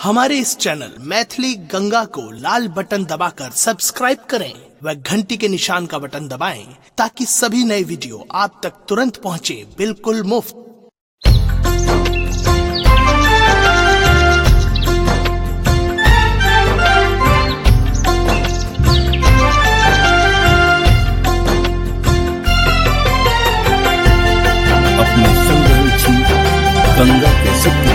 हमारे इस चैनल मैथिली गंगा को लाल बटन दबाकर सब्सक्राइब करें व घंटी के निशान का बटन दबाएं ताकि सभी नए वीडियो आप तक तुरंत पहुंचे बिल्कुल मुफ्त। अपने संग रुचि गंगा के सत्य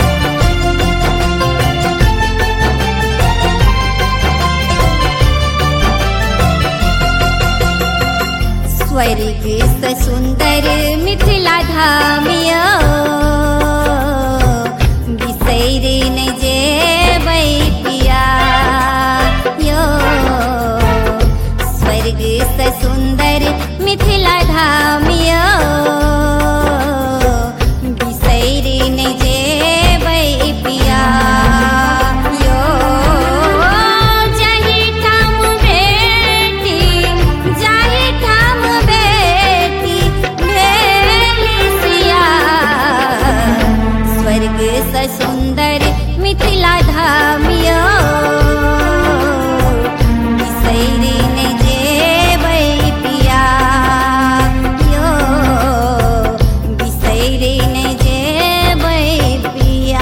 स्वर्ग से सुंदर मिथिला धामिया बिसैरी न जेबै पिया यो। स्वर्ग से सुंदर मिथिला धामिया बिसैरी न जेबै पिया यो। जाहि ठाम बेटी जाहि ठाम बेटी भेली सिया। स्वर्ग से सुंदर मिथिला धामिया बिसैरी न जेबै पिया यो। बिसैरी न जेबै पिया।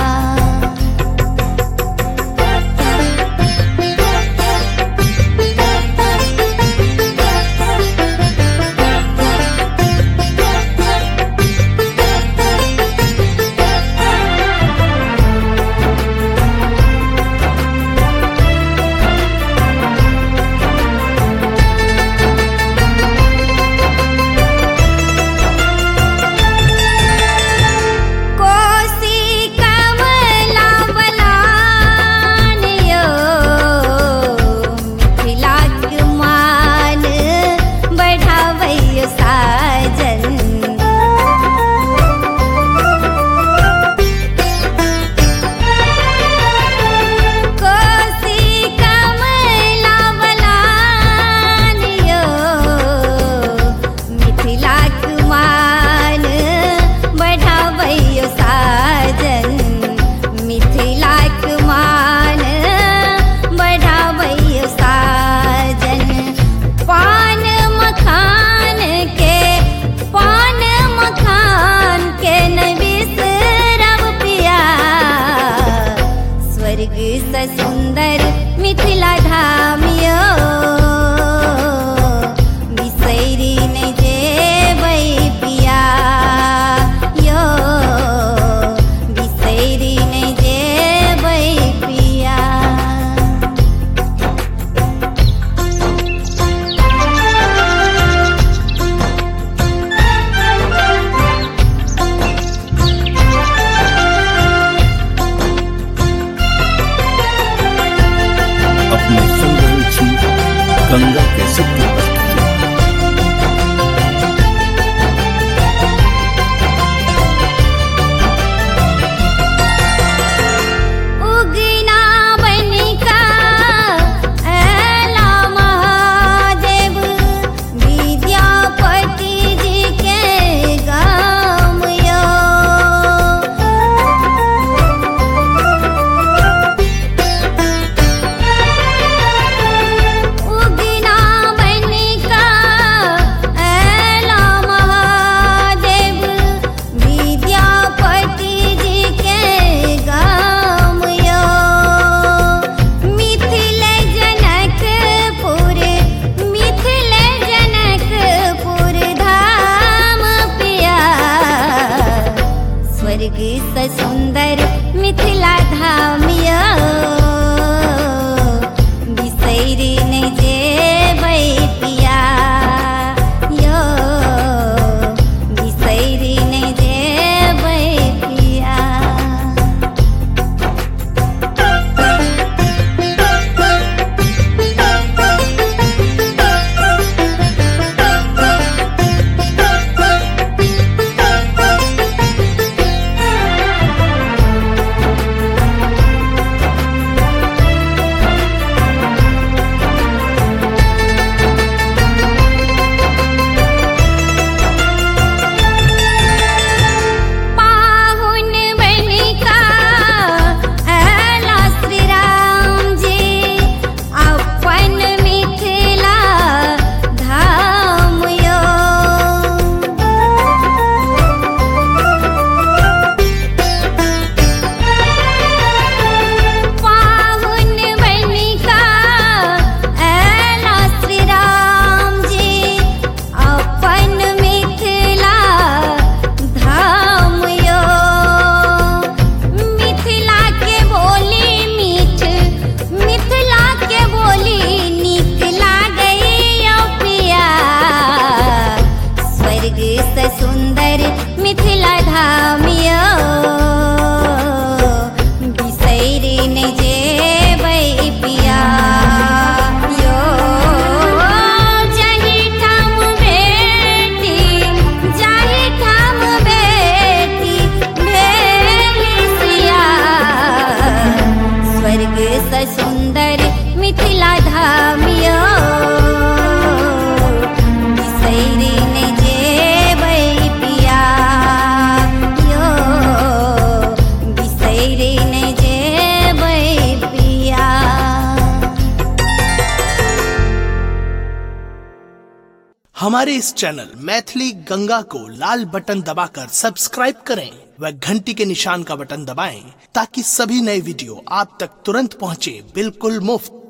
कोसी कमला बलान यो मिथिलाक मान बढ़ाबै साजन। कोसी कमला बलान यो मिथिलाक मान बढ़ाबै साजन। मिथिलाक मान बढ़ाबै साजन। पान मखान के न बिसरब पिया। स्वर्ग से सुंदर मिथिला धामिया बिसैरी न जेबै पिया यो। बिसैरी न जेबै पिया। अपने संग रुचि गंगा के सत्य उगना बनिका ऐला महादेव विद्यापति जी के गाम यो। उगना धामियो बिसैरी नै जेबै पिया यो जाहि ठाम भेटी भेली सिया स्वर्ग स सुंदर मिथिला धामियो बिसैरी नै जेबै पिया यो बिसैरी नै जेबै पिया। हमारे इस चैनल मैथिली गंगा को लाल बटन दबाकर सब्सक्राइब करें व घंटी के निशान का बटन दबाएं ताकि सभी नए वीडियो आप तक तुरंत पहुंचे बिल्कुल मुफ्त।